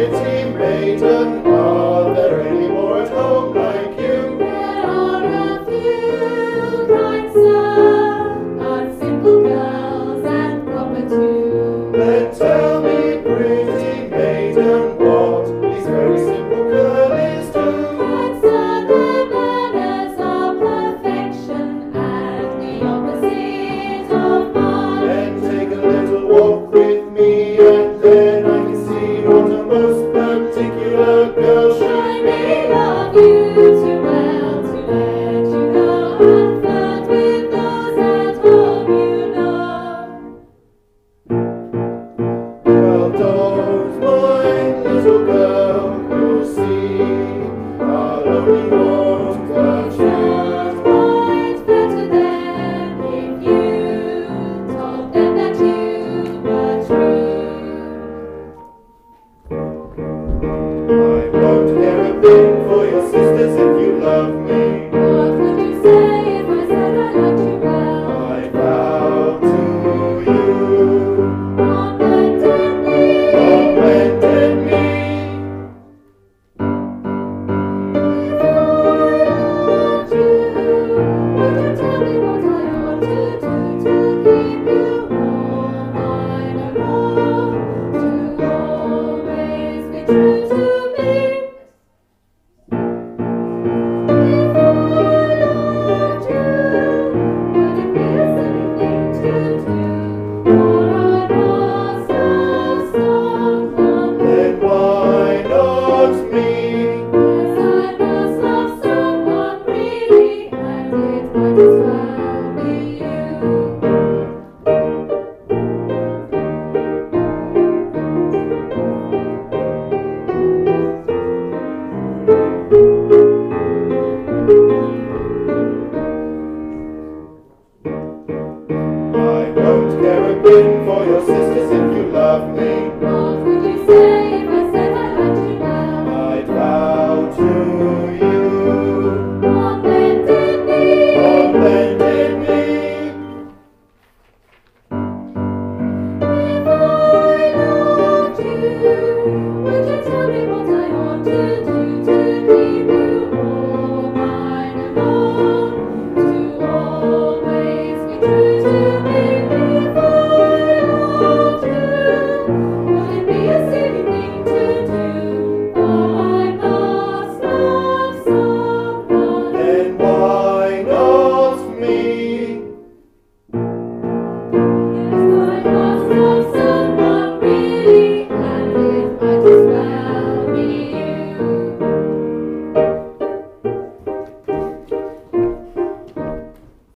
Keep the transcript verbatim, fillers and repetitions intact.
pretty maiden, are there any more at home like you? There are a few, kind sir, but simple girls and proper too. Then tell me, pretty maiden, what these very simple girlies do? Kind sir, their manners are perfection and the opposite of mine. Then take a little walk with me, and then I can see what a most particular girl I should may be. love you too well to let you go and flirt with those at home you know. Well, don't mind, little girl, you'll see I'll only want the It's truth. not quite fair to them if you told them that you were true. I won't care a bit for your sisters if you love me. What would you say if I said I loved you well? I vow to you On bended knee, on bended knee. if I loved you, would you tell me what I ought to do to keep you warm? I know to always be true to